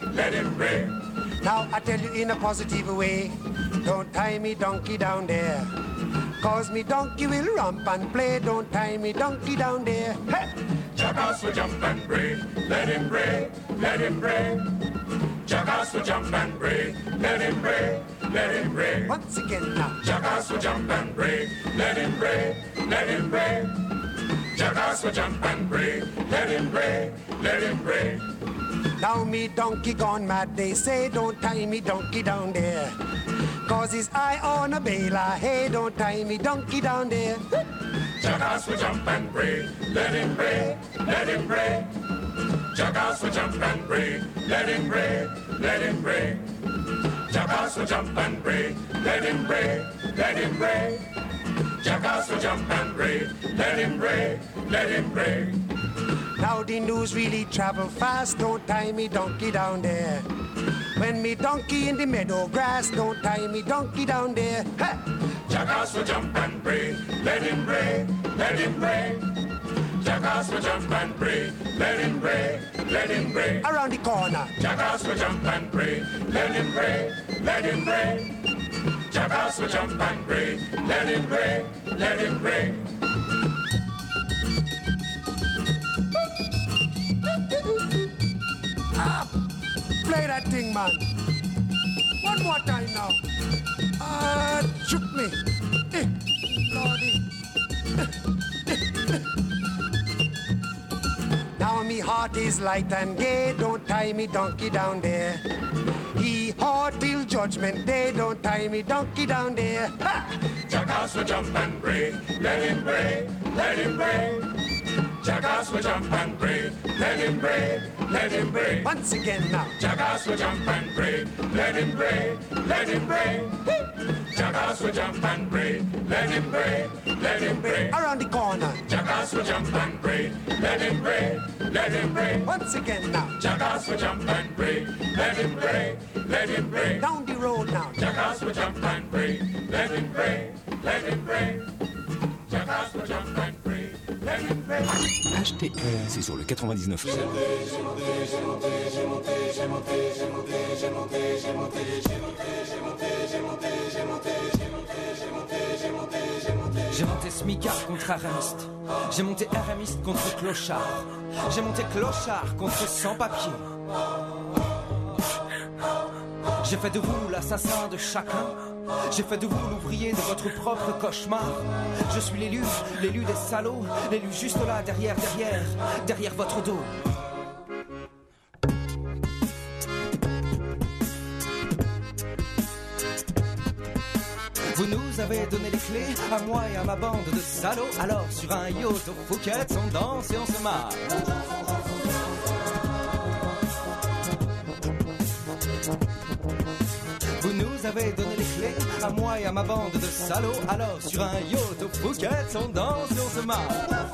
let him pray. Now I tell you in a positive way, don't tie me donkey down there, cause me donkey will romp and play. Don't tie me donkey down there. Hey! Jackass will jump and pray, let him pray, let him pray. Jackass will jump and pray, let him pray, let him pray. Once again now. Jackass will jump and pray, let him pray, let him pray. Jackass will jump and pray, let him pray, let him pray. Now me donkey gone mad, they say, don't tie me donkey down there, cause his eye on a bailer. Hey, don't tie me donkey down there. Jackass will jump and pray, let him pray, let him pray. Jackass will jump and pray, let him pray, let him pray. Jackass will jump and pray, let him pray, let him pray. Jackass will jump and pray, let him pray, let him pray. Now the news really travel fast, don't tie me donkey down there. When me donkey in the meadow grass, don't tie me donkey down there. Ha! Jackass will jump and pray, let him pray, let him pray. Jackass will jump and pray, let him pray, let him pray. Around the corner. Jackass will jump and pray, let him pray, let him pray. Jackass will jump and pray, let him pray, let him pray. Ah, play that thing, man. One more time now. Shoot me. Lordy. Now me heart is light and gay, don't tie me donkey down there. He hard till judgment day, don't tie me donkey down there. Ha! Jackass will jump and pray, let him pray, let him pray. Jackass will jump and pray, let him pray, let him pray. Once again now. Jackass will jump and pray, let him pray, let him pray. Jackass will jump and pray, let him pray, let him pray. Around the corner. Jackass will jump and pray, let him pray, let him pray. Once again now. Jackass will jump and pray, let him pray, let him pray. Down the road now. Jackass will jump and pray, let him pray, let him pray. Jackass will jump and pray, let him pray. HTR, c'est sur le 99. J'ai monté smicard contre aramiste. J'ai monté aramiste contre clochard. J'ai monté clochard contre sans-papier. J'ai fait de vous l'assassin de chacun. J'ai fait de vous l'ouvrier de votre propre cauchemar. Je suis l'élu des salauds, l'élu juste là, derrière votre dos. Vous nous avez donné les clés, à moi et à ma bande de salauds. Alors sur un yacht au Phuket, on danse et on se marre. Vous nous avez donné les clés, à moi et à ma bande de salauds. Alors sur un yacht au Phuket, on danse et on se marre.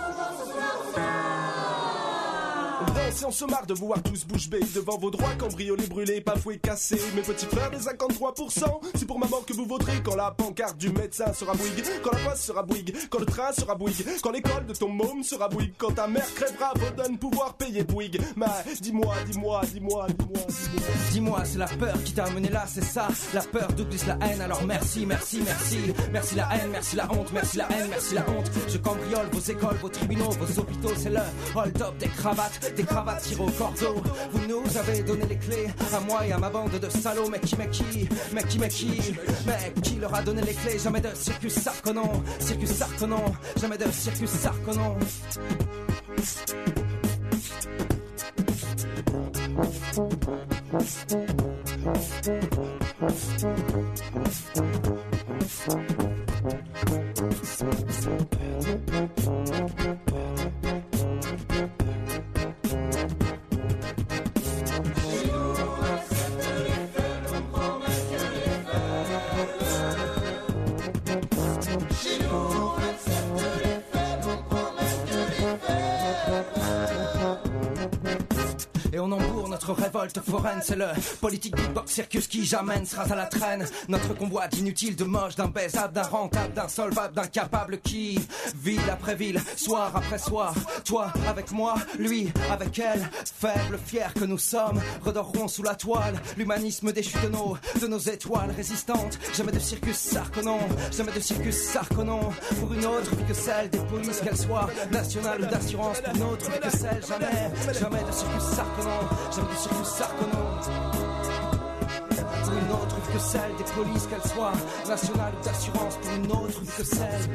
Si on se marre de vous voir tous bouche bée devant vos droits, cambriolés, brûlés, bafoués, cassés. Mes petits frères des 53%, c'est pour ma mort que vous voterez. Quand la pancarte du médecin sera Bouygues, quand la poste sera Bouygues, quand le train sera Bouygues, quand l'école de ton môme sera Bouygues, quand ta mère crèvera, vous donne pouvoir payer Bouygues. Mais dis-moi. Dis-moi, c'est la peur qui t'a amené là, c'est ça. La peur double la haine, alors merci. Merci la haine, merci la honte, merci la haine, merci la honte. Je cambriole vos écoles, vos tribunaux, vos hôpitaux, c'est le hold-up des cravates tirées au cordeau. Vous nous avez donné les clés, à moi et à ma bande de salauds. Mais qui leur a donné les clés? Jamais de circus Sarkonon, jamais de circus Sarkonon. Et on embourre notre révolte foraine, c'est le politique beatbox circus qui jamais sera à la traîne. Notre convoi d'inutiles, de moches, d'imbaisable, d'un rentable, d'insolvable, d'incapable qui ville après ville, soir après soir. Toi avec moi, lui avec elle, faibles, fiers que nous sommes, redorerons sous la toile. L'humanisme déchu de nos étoiles résistantes. Jamais de circus sarconon, jamais de circus sarconon. Pour une autre vie que celle des polices, qu'elle soit nationale ou d'assurance. Pour une autre vie que celle, jamais de circus sarconon, jamais de circus sarconon. Pour une autre vie que celle des polices, qu'elle soit nationale ou d'assurance. Pour une autre vie que celle.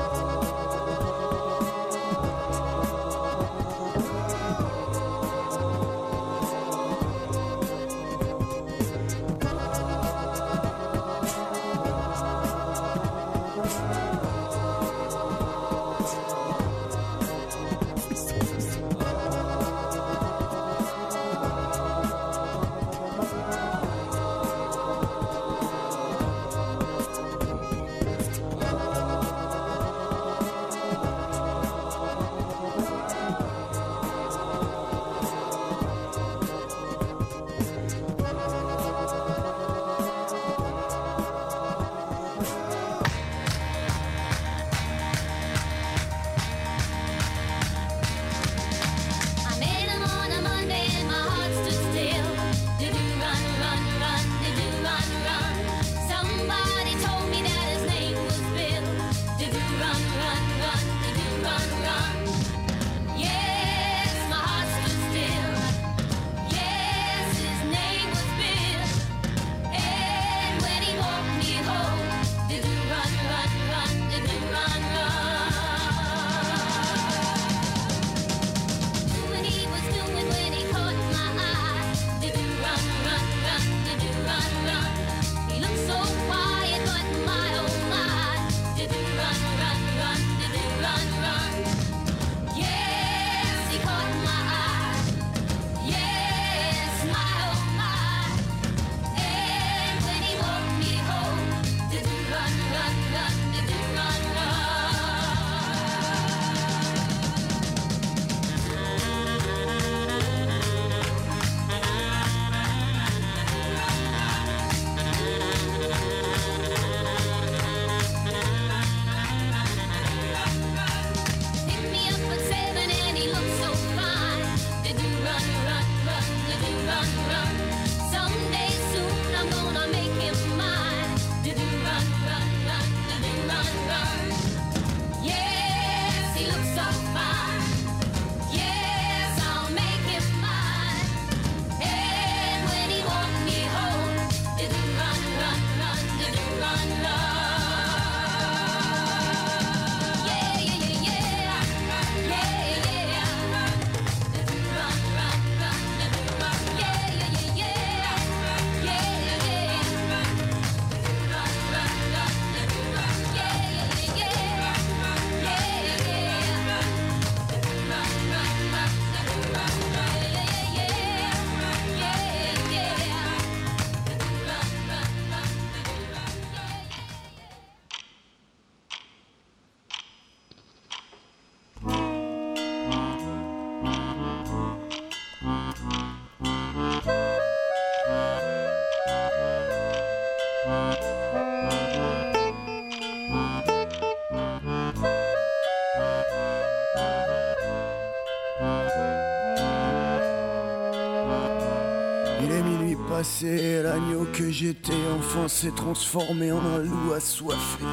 L'agneau que j'étais enfant s'est transformé en un loup assoiffé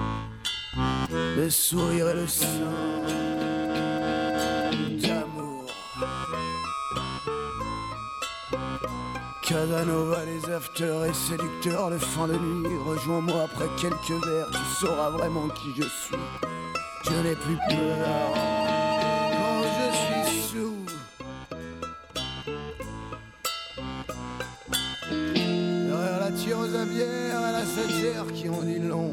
de sourire et le sang d'amour. Casanova, les afters et séducteurs de fin de nuit. Rejoins-moi après quelques verres, tu sauras vraiment qui je suis. Je n'ai plus peur quand je suis sous. Tireuse à bière à la sagère qui en dit long.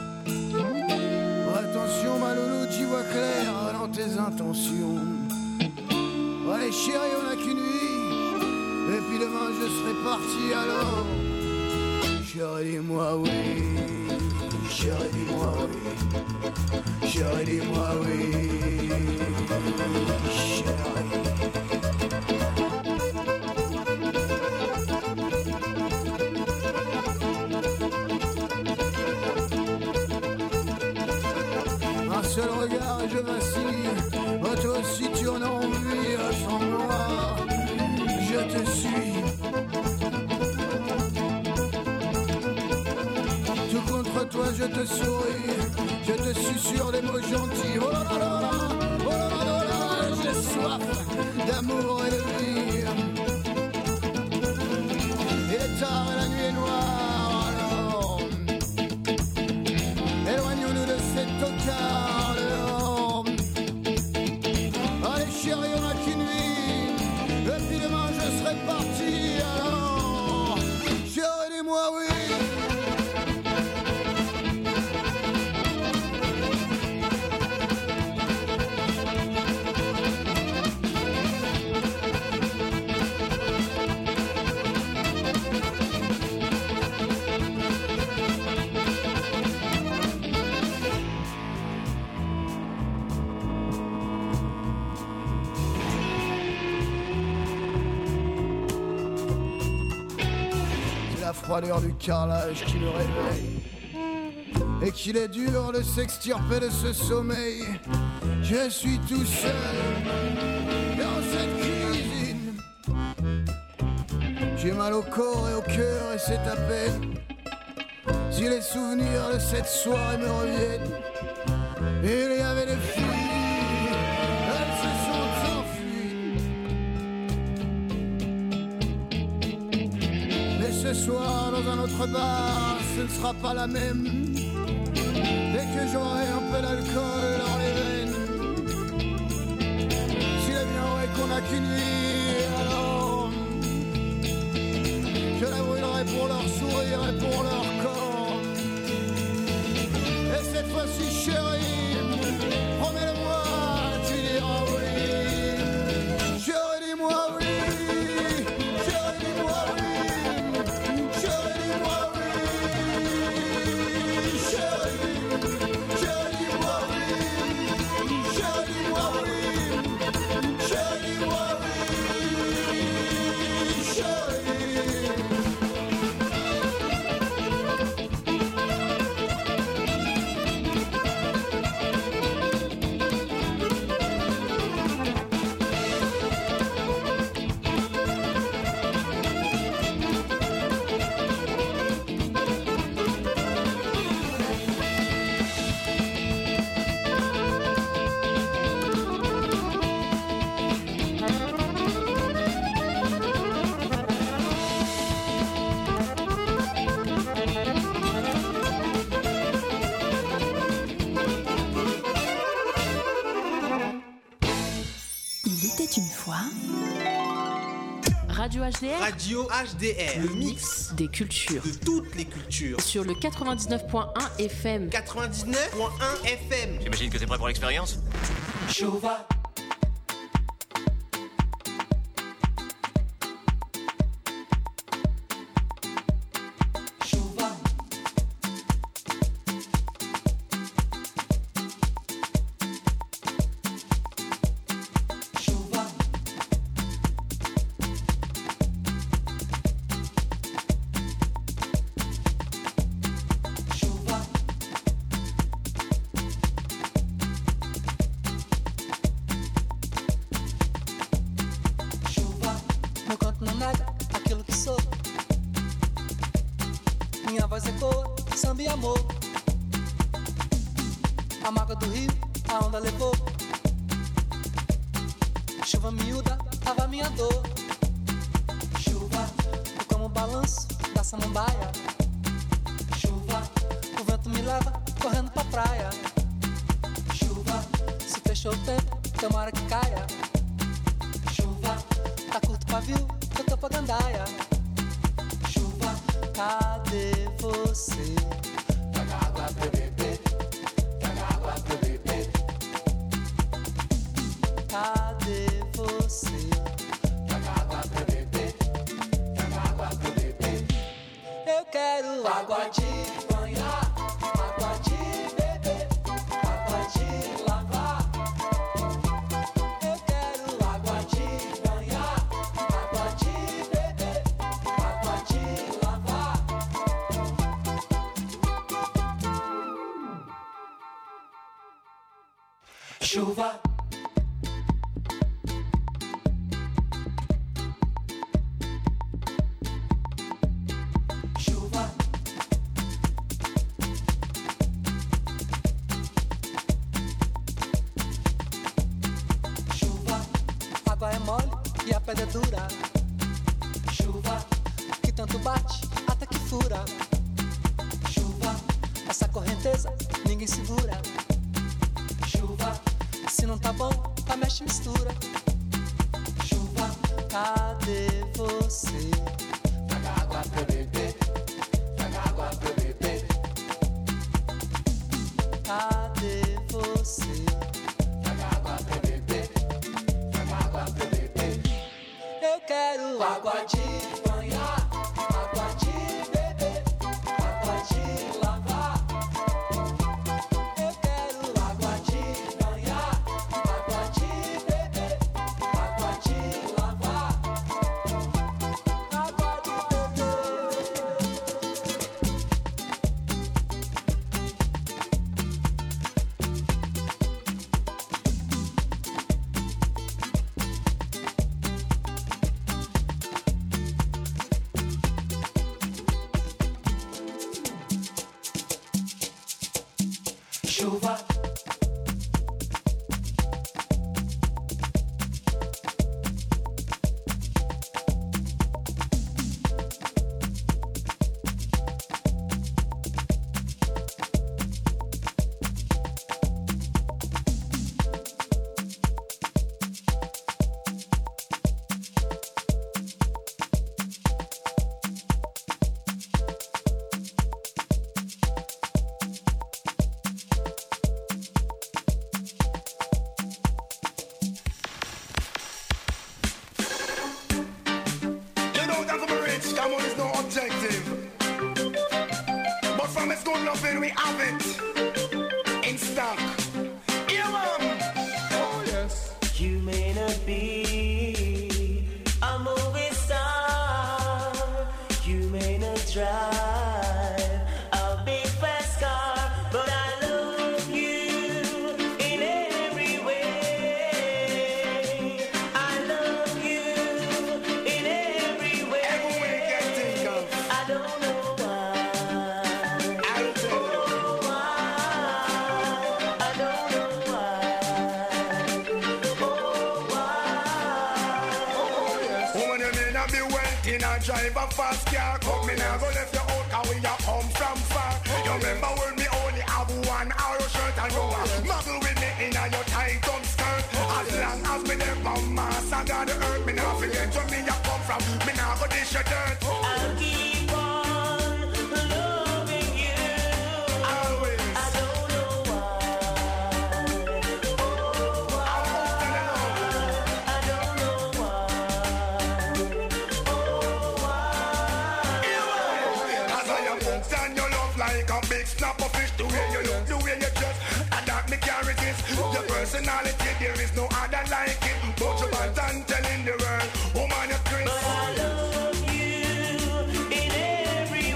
Attention ma loulou, tu vois clair dans tes intentions. Ouais chérie, on n'a qu'une vie, et puis demain je serai parti alors. Chérie dis-moi oui, chérie dis-moi oui, chérie dis-moi oui, chérie. seul regard et je vacille. Oh, toi aussi tu en as envie, sans moi, je te suis. Tout contre toi je te souris, je te susurre des mots gentils. Oh là là là là, oh là là là là, j'ai soif d'amour et de vie. Il est tard et la nuit est noire, alors éloignons-nous de ces tocards dehors. Allez chérie, on n'a qu'une vie, et puis demain je serai parti, alors chérie, dis-moi oui. La froideur du carrelage qui me réveille et qu'il est dur de s'extirper de ce sommeil. Je suis tout seul dans cette cuisine. J'ai mal au corps et au cœur et c'est à peine si les souvenirs de cette soirée me reviennent. Il y avait des filles, elles se sont enfuies. Mais ce soir dans un autre bar, ce ne sera pas la même. Dès que j'aurai un peu d'alcool dans les veines, s'il est bien vrai qu'on n'a qu'une vie, alors je la brûlerai pour leur sourire et pour leur corps. Et cette fois-ci chérie, promets-le-moi, tu diras oui. Chérie, dis-moi oui. Chérie, dis-moi oui. Chérie, dis-moi oui. Chérie, dis-moi oui. Chérie, dis-moi oui. Chérie, dis-moi oui. Chérie. Il était une fois Radio HDR. Radio HDR, le mix des cultures, de toutes les cultures. sur le 99.1 FM. 99.1 FM. J'imagine que t'es prêt pour l'expérience? Chouva. Chouva. Chouva. Chouva. Chuva, Não canto não nada, aquilo que sou. Minha voz ecoa, samba e amor. A mágoa do rio, a onda levou. Chuva miúda, lava minha dor. chuva, Eu como o balanço da samambaia. chuva, O vento me leva correndo pra praia. chuva, Se fechou o tempo, tomara que caia. chuva, Tá curto o pavio, eu tô pra gandaia. chuva. Cadê você? Traga água pra beber, traga água pra beber, Cadê você? traga água pra beber, traga água pra beber. Eu quero Água de banhar, água de beber, água de lavar. Eu quero Água de banhar, água de beber, água de lavar. Chuva. Chuva. Chuva. Água é mole e a pedra é dura. Chuva. Que tanto bate até que fura. Chuva. Essa correnteza ninguém segura. Chuva. Se não tá bom, tá mexe e mistura. Chuva. Cadê você? Traga água pra eu beber. Traga água pra eu beber. Cadê você? Traga água pra eu beber. Traga água pra eu beber. Eu quero água de banhar, água de beber, água de lavar. Eu quero água de banhar, água de beber, água de lavar. Água de chuva. Drive a fast car, come in and go left your out, cause we are come from far. You remember when me only have one arrow shirt and go muggle with me in your tight up skirt. As long as me never mass, I got the earth, me not forget where me you come from. Me not go dish your dirt. I'll keep on loving you. Always. I don't know why. Oh, why? I don't know why. Oh, why? As I am hooked on your love like a big snap of fish. The way you look, the way you dress, and that me can't resist. Your personality, there is no other like it. But you bad and telling the world, woman, you're Chris. But I love you in every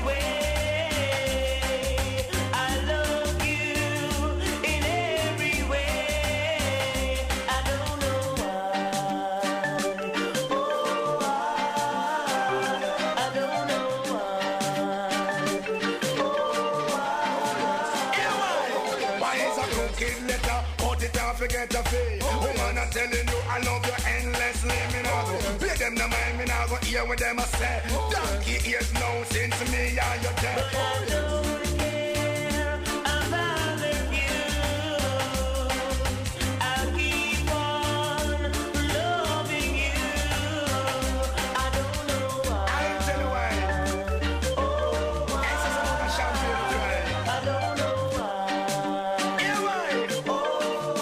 way. I love you in every way. I don't know why. Oh, why? I don't know why. Oh, why? Why is a crooked letter? Put it off, forget your face. Woman, I'm telling you, I love you endlessly. Me now go pay them the mind, me now go hear what them a say. Donkey ears now since me and your dead. But I don't care about you. I'll keep on loving you. I don't know why. I'll tell you why. Oh, why? This is another champion today. I don't know why. Yeah, why? Oh,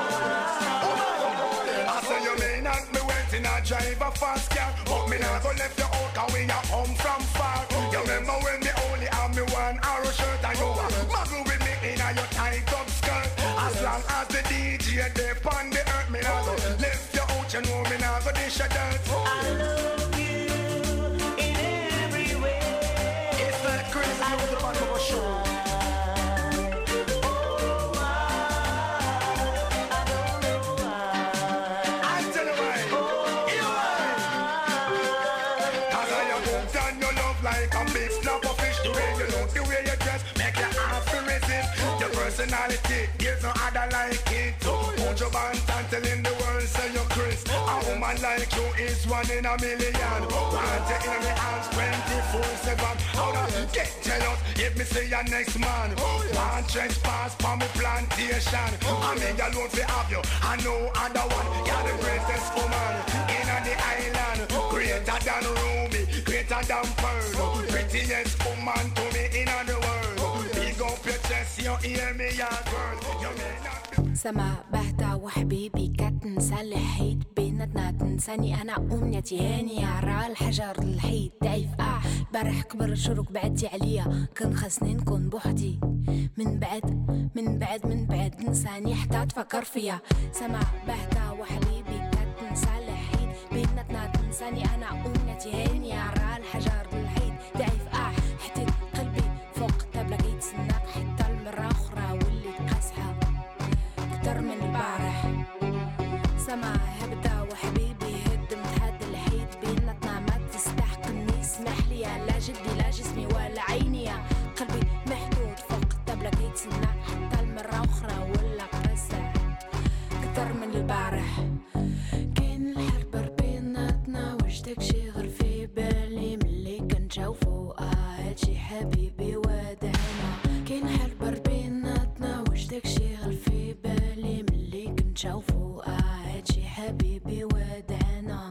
why? I say you may not be waiting, I drive a fast car, but me not go left you out, cause we are home from far. You remember when me only have me one arrow shirt and you muggle with me in your tight up skirt. As long as the DJ they on the earth, me not go left you out, you know me not go dish your dirt. I love you in every way. It's like crazy, you the back of a show. Oh, why? I don't your love like a big slab of fish. The way you look, the way you dress, make you have to resist. Your personality, there's no other like it. Put your band and telling the world say you're Chris. A woman like you is 1 in a million. Want you in my arms 24/7. How to get jealous if me see your next man. Want trespass for me plantation. I mean alone fi have you, I know other one. You're the greatest woman in the island. Greater than Ruby, greater than Pearl. Prettiest woman to me in the world. Big up your chest, you hear me, your girl. You may not be سما بهتا وحبيبي كتنسى الحيط بيناتنا تنساني انا امنيتي هاني على الحجر الحيط ضعيف برح كبر شروق بعدتي عليا كان خاصني نكون بوحدي من بعد نساني حتى تفكر فيا سما بهتا وحبيبي كتنسى الحيط بيناتنا تنساني انا امنيتي هاني على الحجر الحيط ضعيف حطيت قلبي فوق الطابلة كيتسناك حتى المرة اخرى واللي قاسحة أكتر من البارح سما هبدا وحبيبي هدمت هاد الحيط بيناتنا ما تستحقني اسمح لي لا جدي لا جسمي ولا عيني قلبي محدود فوق الطابلة كيتسنى حتى المرة أخرى ولا قاسح أكتر من البارح كاين الحرب بيناتنا واش داكشي غير في بالي ملي كنشوفو هادشي حبيبي ودعنا كاين حرب بيناتنا واش داكشي غير في بالي ملي كنشوفو هادشي حبيبي ودعنا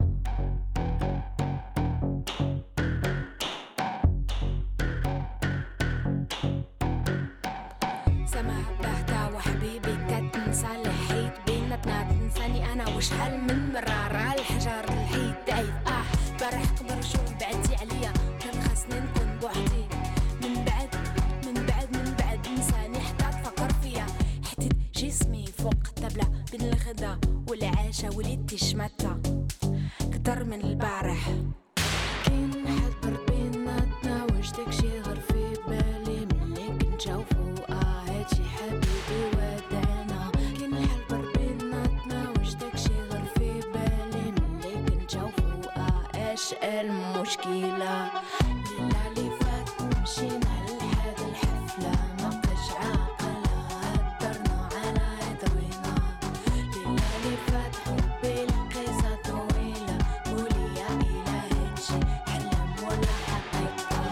سما بهتا وحبيبي كتنسى الحيط بيناتنا تنساني انا وشحال من مرة راه الحجر الحيط ضعيف برح كبر شو بعدتي عليا كان خاصني نكون بوحدي من بعد نساني حتى تفكر فيا حطيت جسمي فوق الطابلة بين الغدا والعشاء وليت شمتة كتر من البارح كاين حد بيناتنا واش داكشي غير في بالي ملي كنشوفو هادشي حبيبي ودعنا كاين الحل بيناتنا واش داكشي غير في بالي ملي كنشوفو اش المشكلة الليلة اللي فات مشينا لهاد الحفلة ما بقاش عاقلة هدرنا على هدوينا الليلة اللي فات حبي القصة طويلة قولي يا إله هادشي حلم ولا حقيقة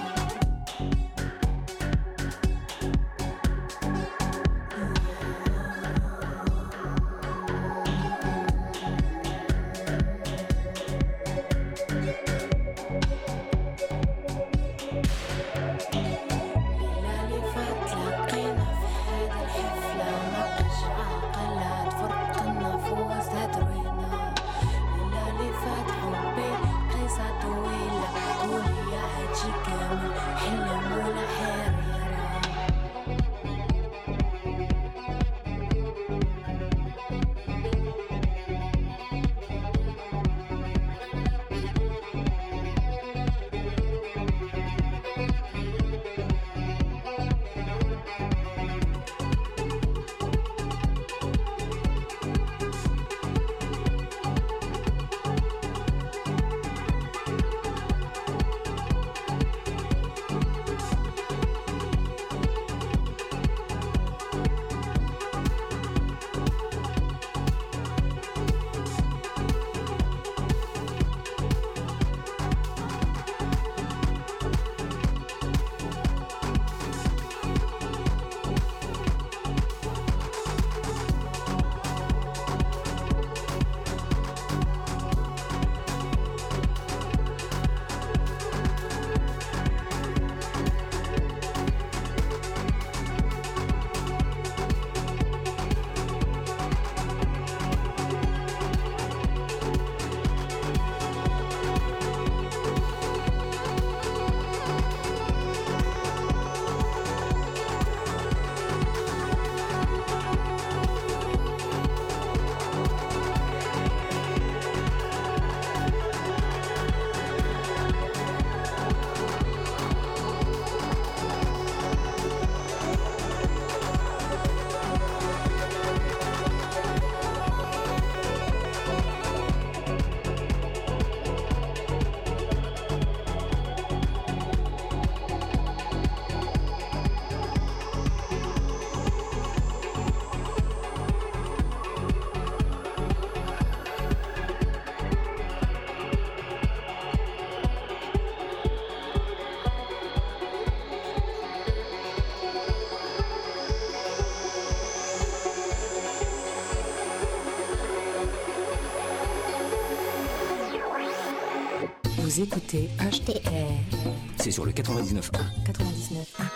Vous écoutez HDR. C'est sur le 99.1. 99.1.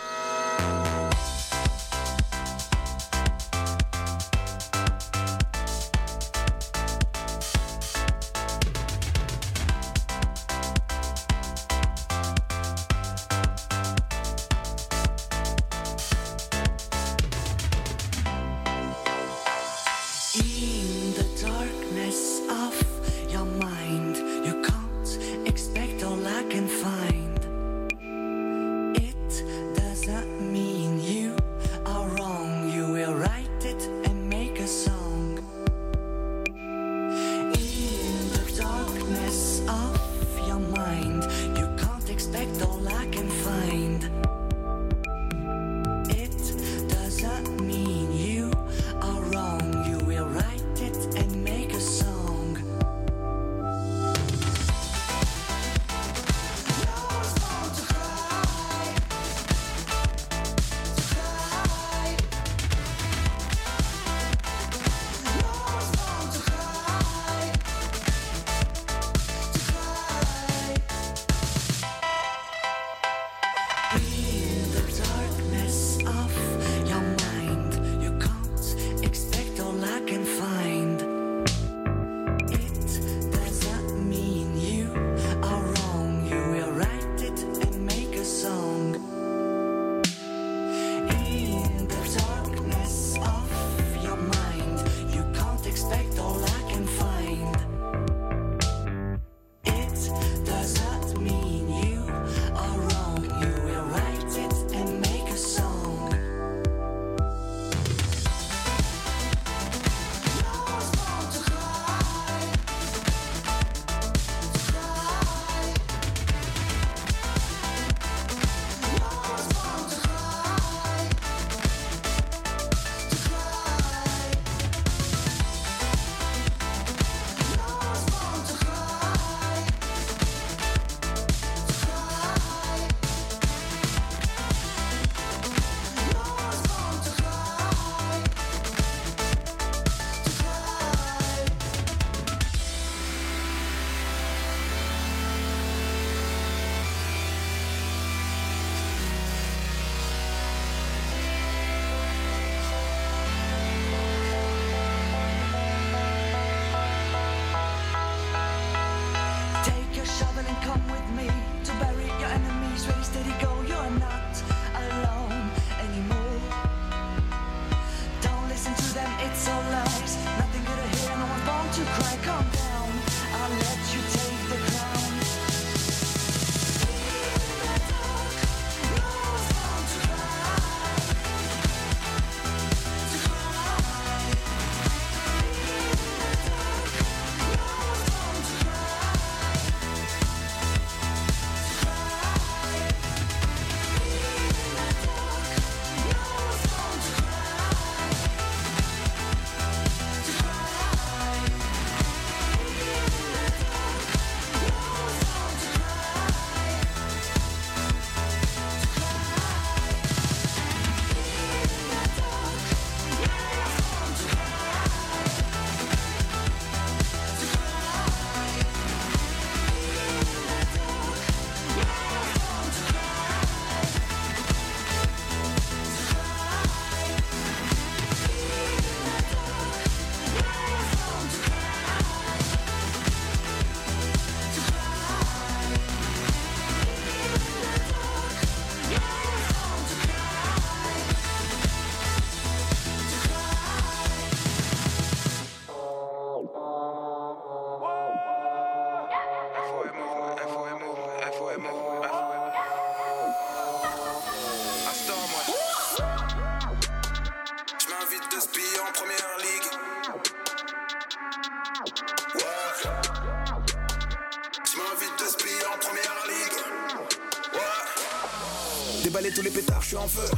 Déballer tous les pétards, je suis en feu.